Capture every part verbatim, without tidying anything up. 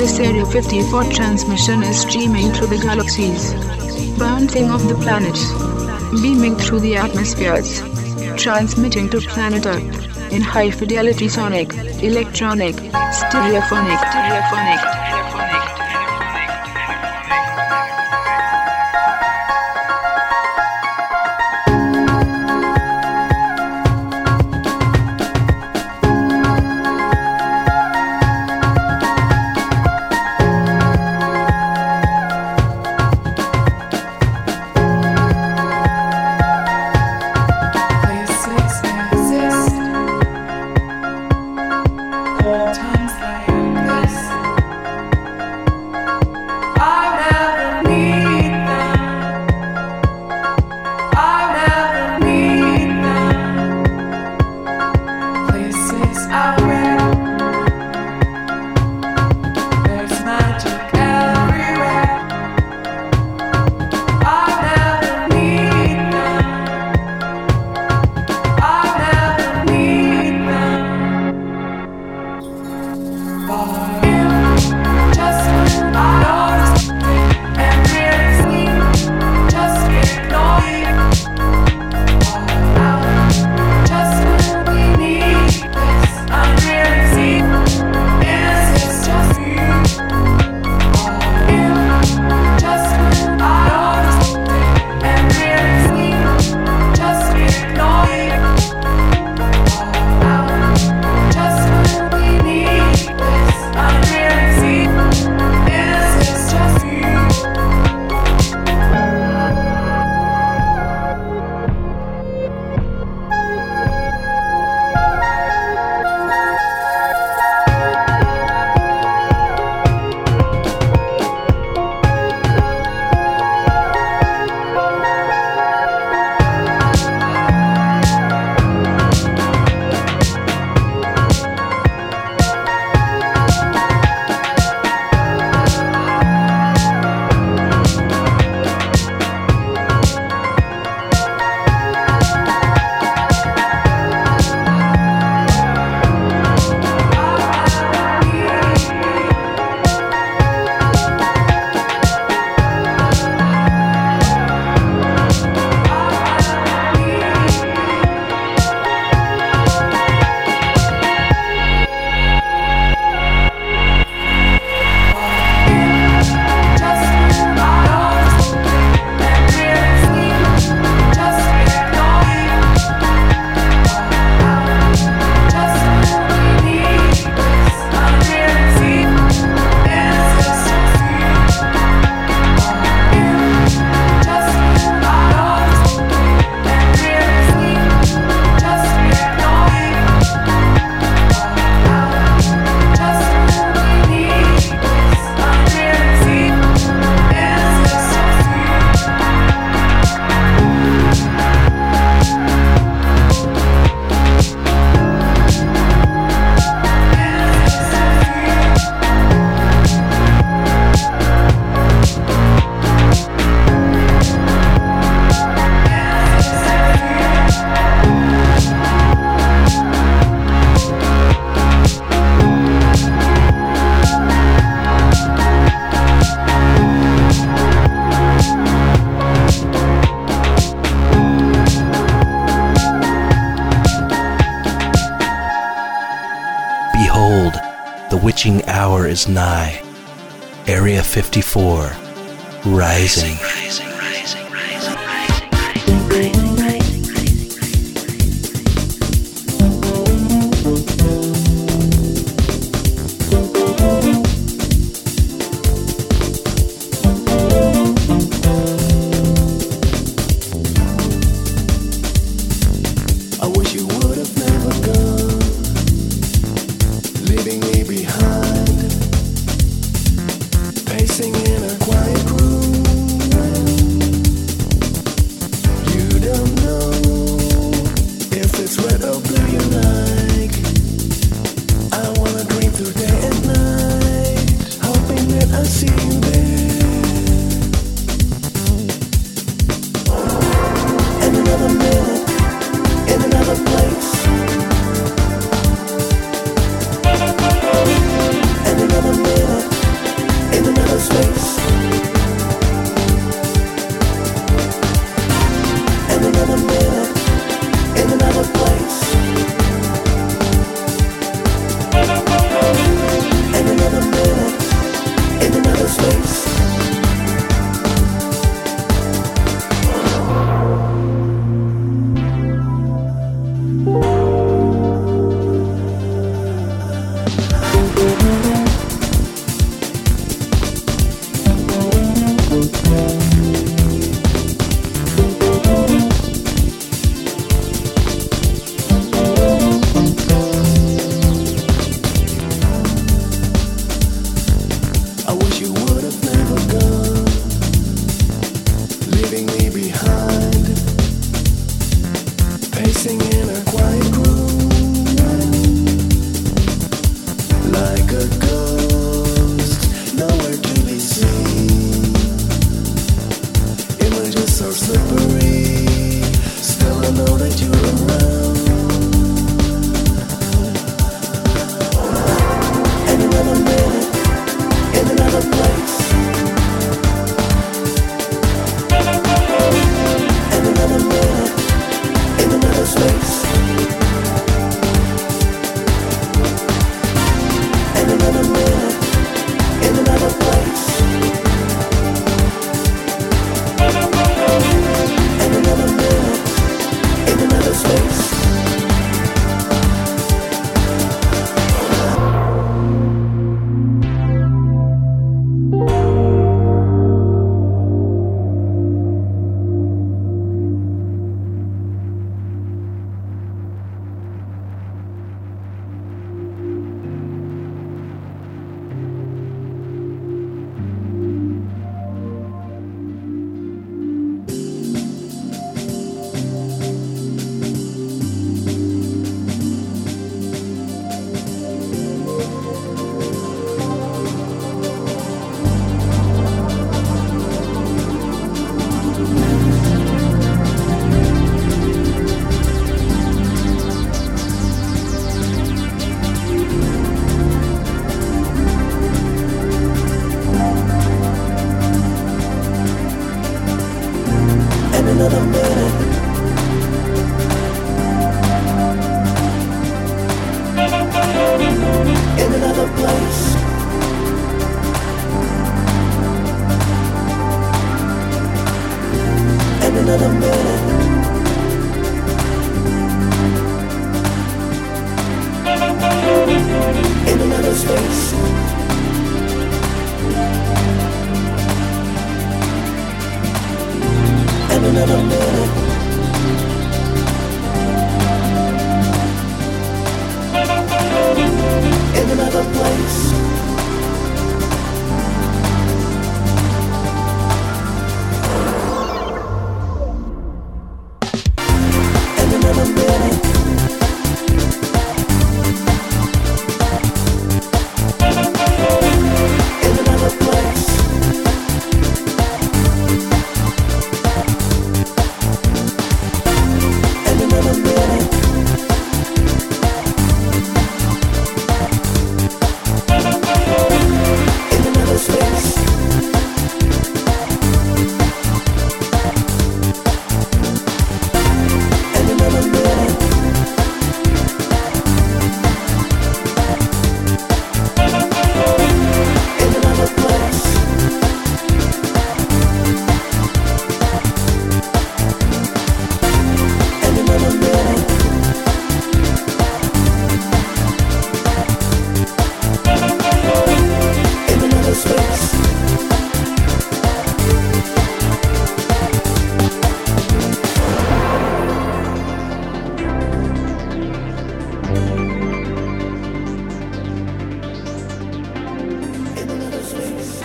This Area fifty-four transmission is streaming through the galaxies, bouncing off the planets, beaming through the atmospheres, transmitting to planet Earth in high-fidelity sonic, electronic, stereophonic, stereophonic. witching hour is nigh. Area fifty-four, rising. rising, rising, rising, rising, rising, rising, rising. Pacing in a quiet room. place. And another minute. In another space. And another minute. In another place. And another minute. In another place. And another minute. In another space. And another minute. In another place. And another minute. In another space. In another space.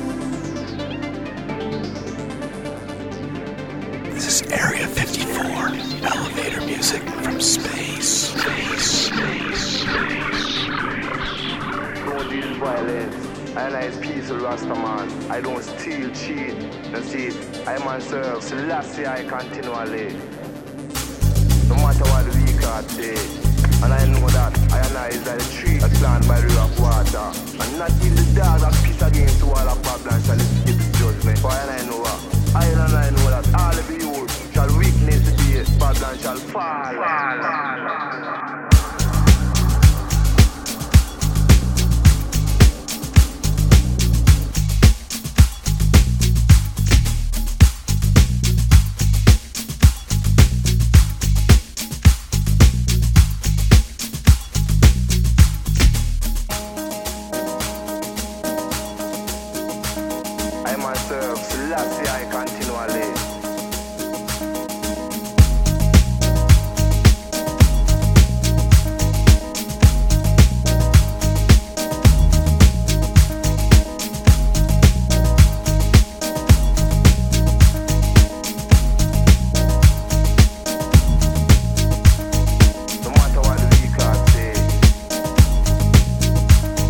This is Area fifty-four, elevator music from space. Space, space, space. Don't use violence. I like peaceful Rastaman. I don't steal, cheat. You see, I myself, Selassie, I continually. No matter what the weak heart say. And I know that I analyze like a tree that's planted by the river of water. And not even the dog that piss against the wall of problems shall escape the judgment. For I know what? I and I know that all of you shall witness the day Babylon shall fall. I myself, Selassie, I continually. No matter what the weak heart say.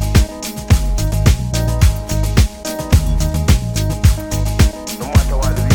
No matter what the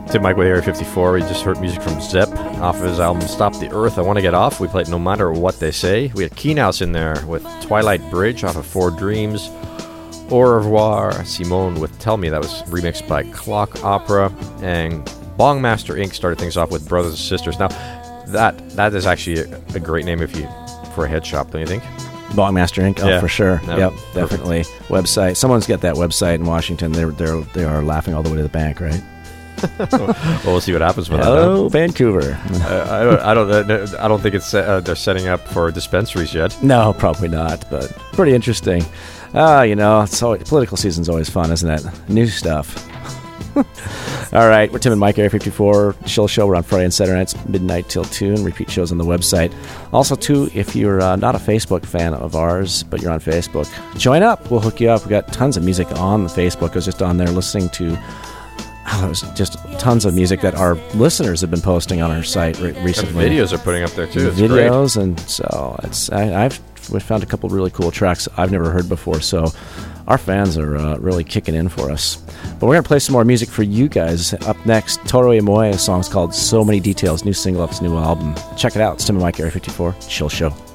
Tim Mike with Area fifty-four. We just heard music from Zepp off of his album Stop the Earth, I Want to Get Off. We played No Matter What They Say. We had Keenhouse in there with Twilight Bridge off of Four Dreams. Au Revoir Simone with Tell Me. That was remixed by Clock Opera. And Bongmaster Incorporated started things off with Brothers and Sisters. Now, that that is actually a, a great name if you for a head shop, don't you think? Bongmaster Incorporated. Oh, Yeah. for sure. No, yep, perfect. definitely. Website. Someone's got that website in Washington. They're they're they are laughing all the way to the bank, right? Well, we'll see what happens with that. Hello, Vancouver. Uh, I don't. I don't. I don't think it's. Uh, they're setting up for dispensaries yet. No, probably not, but pretty interesting. Ah, you know, it's always, political season's always fun, isn't it? New stuff. All right, we're Tim and Mike, Area fifty-four Chill Show. We're on Friday and Saturday nights, midnight till two, and repeat shows on the website. Also, too, if you're uh, not a Facebook fan of ours, but you're on Facebook, join up. We'll hook you up. We've got tons of music on the Facebook. I was just on there listening to oh, there's just tons of music that our listeners have been posting on our site re- And recently. videos are putting up there too. It's great. videos, and so it's I, I've we found a couple really cool tracks I've never heard before. So our fans are uh, really kicking in for us. But we're gonna play some more music for you guys. Up next, Toro Imoe, a song's called "So Many Details," new single off his new album. Check it out. It's Tim and Mike, Area fifty-four Chill Show.